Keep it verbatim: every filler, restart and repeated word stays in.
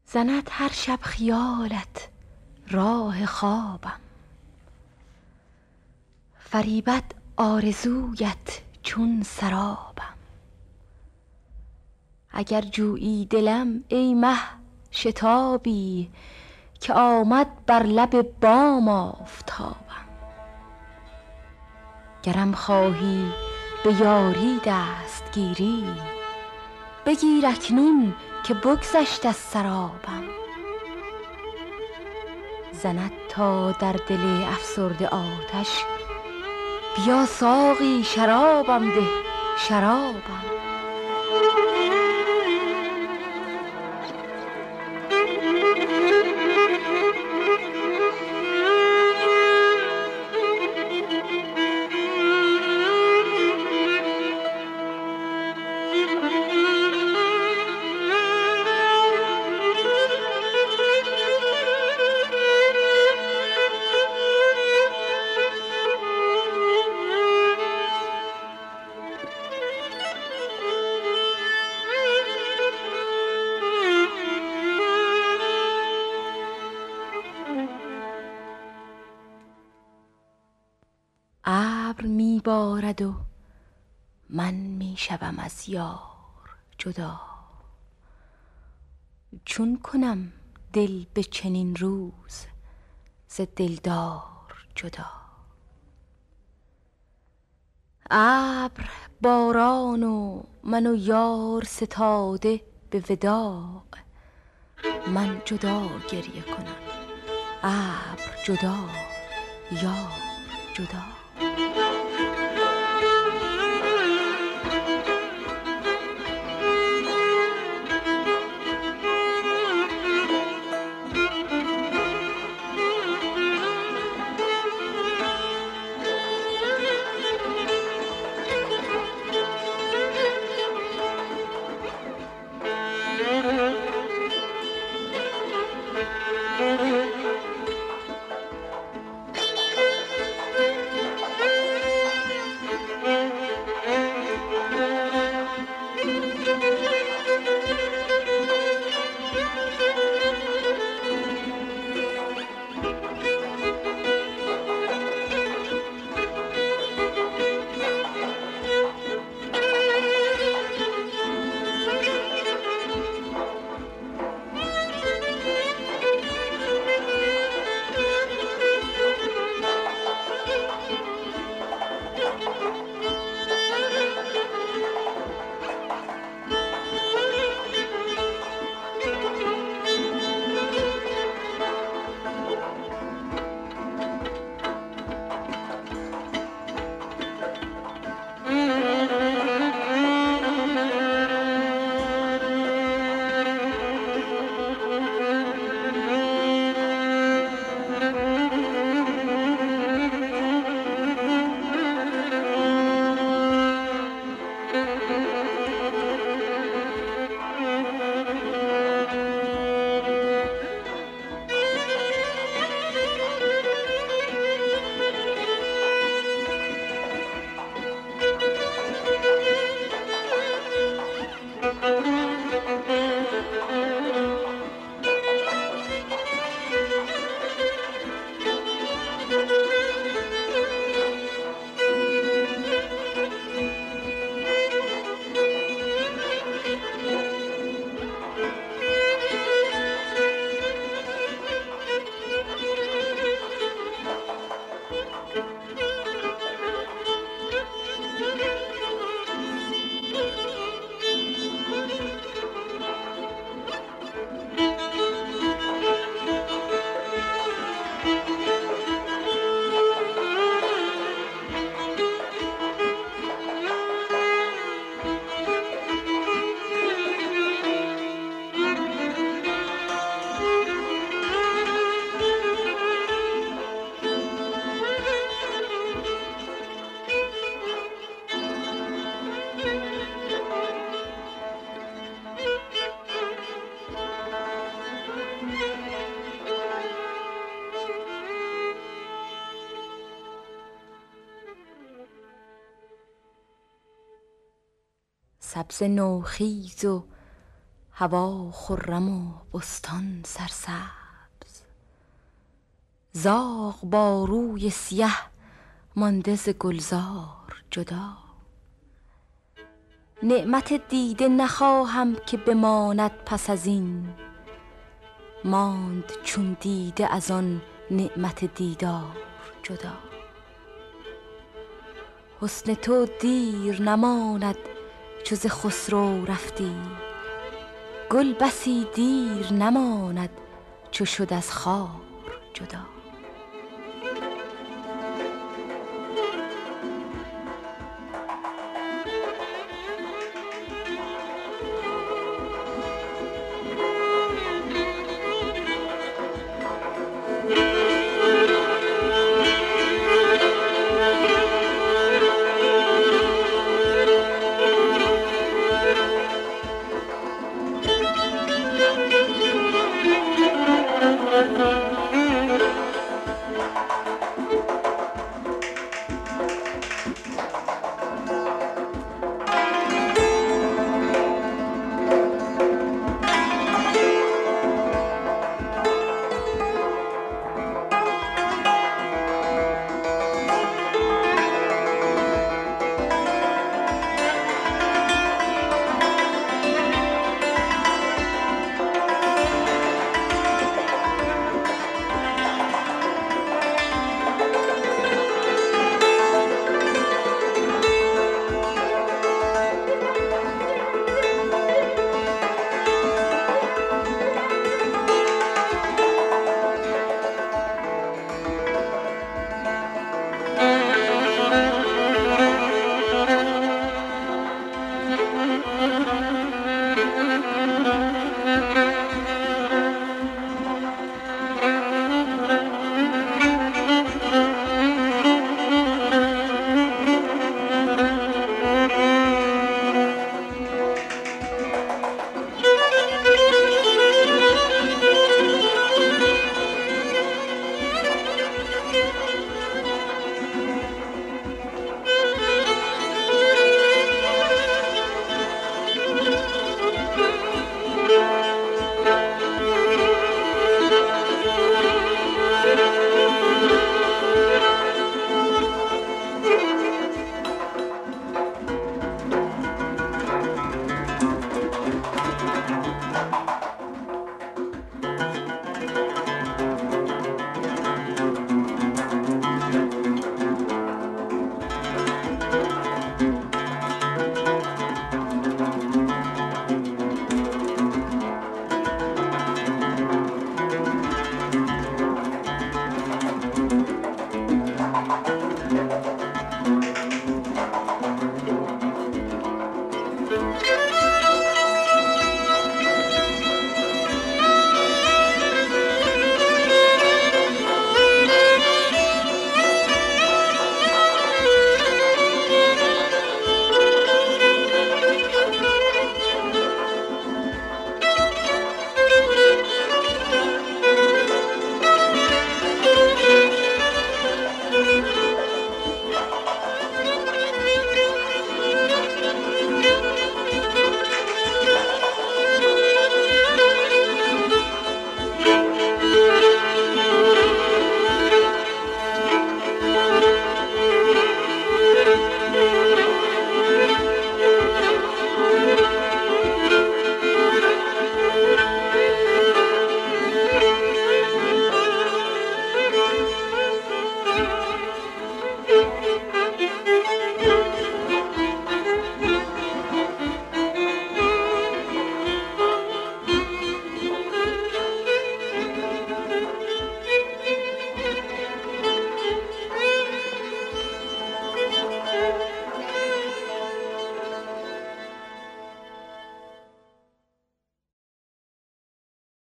زند هر شب خیالت راه خوابم، فریبد آرزویت چون سرابم. اگر جویی دلم ای مه شتابی، که آمد بر لب بام آفتابم. گرم خواهی به یاری دستگیری، بگیر اکنون که بگذشت از سرابم. زند تا در دل افسرده آتش، بیا ساقی شرابم ده شرابم. ابر می بارد و من می شوم از یار جدا، چون کنم دل به چنین روز ز دلدار جدا. ابر باران و من و یار ستاده به وداع، من جدا گریه کنم ابر جدا یار جدا. سبز نوخیز و هوا خرم و بستان سرسبز، زاغ با روی سیه مانده ز گلزار جدا. نعمت دیده نخواهم که بماند پس از این، ماند چون دیده از آن نعمت دیدار جدا. حسن تو دیر نماند چو ز خسرو رفتی، گل بسی دیر نماند چو شد از خار جدا.